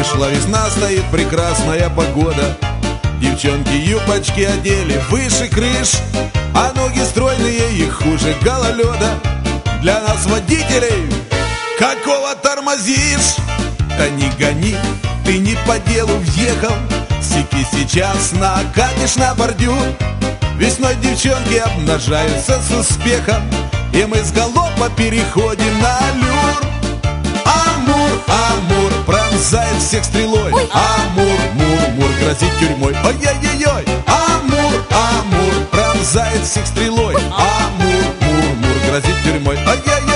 Пришла весна, стоит прекрасная погода. Девчонки юбочки одели выше крыш, а ноги стройные их хуже гололеда. Для нас, водителей, какого тормозишь? Да не гони, ты не по делу въехал. Сики сейчас накатишь на бордюр. Весной девчонки обнажаются с успехом, и мы с галопа переходим на аллюр. Амур, Амур пронзает всех стрелой. Ой. Амур, Мур, грозит тюрьмой. Ой-ой-ой-ой. Амур, Амур пронзает всех стрелой. Амур, Мур, грозит тюрьмой. Ой-ой-ой-ой.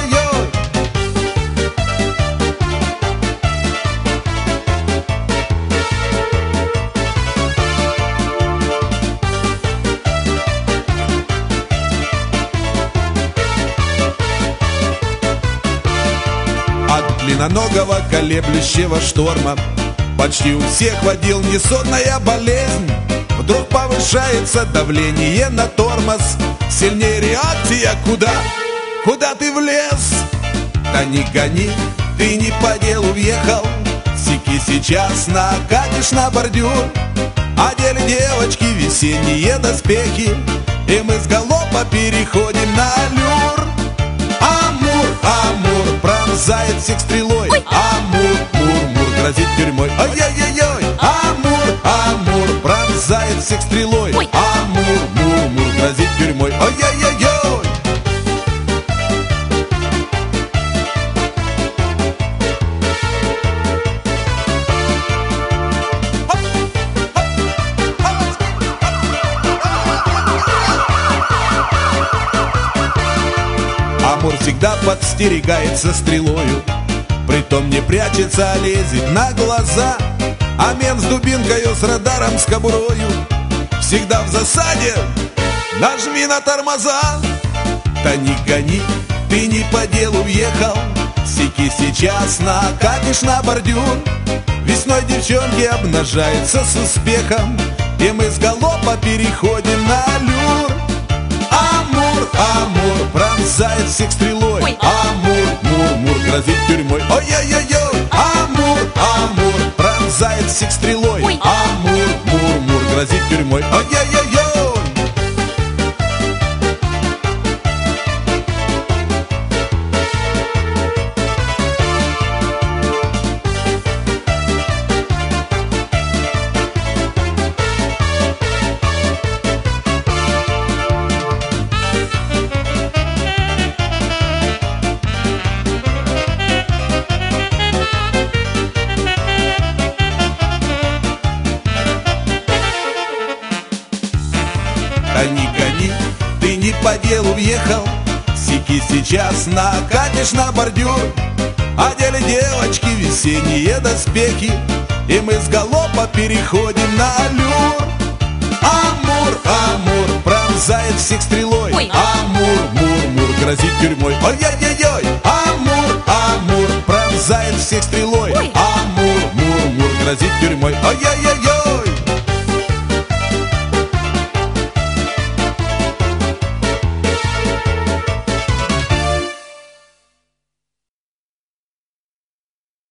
От длинноногого колеблющего шторма почти у всех водил несонная болезнь. Вдруг повышается давление на тормоз, сильнее реакция. Куда ты влез? Да не гони, ты не по делу въехал. Сики сейчас накатишь на бордюр. Одели девочки весенние доспехи, и мы с галопа переходим на аллюр. Амур, Амур пронзает всех стрелой. Ой. Амур, Мур, грозит тюрьмой. Ой-ой-ой-ой. Амур, Амур пронзает всех стрелой. Ой. Амур, Мур, грозит тюрьмой. Ой-ой-ой-ой. Амур всегда подстерегается стрелою, притом не прячется, а лезет на глаза. А мент с дубинкою, с радаром, с кобурою всегда в засаде, нажми на тормоза. Да не гони, ты не по делу въехал. Сики сейчас накатишь на бордюр. Весной девчонки обнажаются с успехом, и мы с галопа переходим на аллюр. Амур, Амур пронзает всех стрелой. Ой. Амур, Мур, грозит тюрьмой. Ой-ой-ой-ой. Амур, Амур пронзает всех стрелой. Ой. Амур, Мур, грозит тюрьмой. Ой-ой-ой-ой. Да не гони, ты не по делу въехал. Сики сейчас накатишь на бордюр. Одели девочки весенние доспехи, и мы с галопа переходим на аллюр. Амур, Амур пронзает всех стрелой. Ой. Амур, Мур, грозит тюрьмой. Ой-ой-ой-ой. Амур пронзает всех стрелой. Ой. Амур, Мур, грозит тюрьмой. Ой-ой-ой-ой.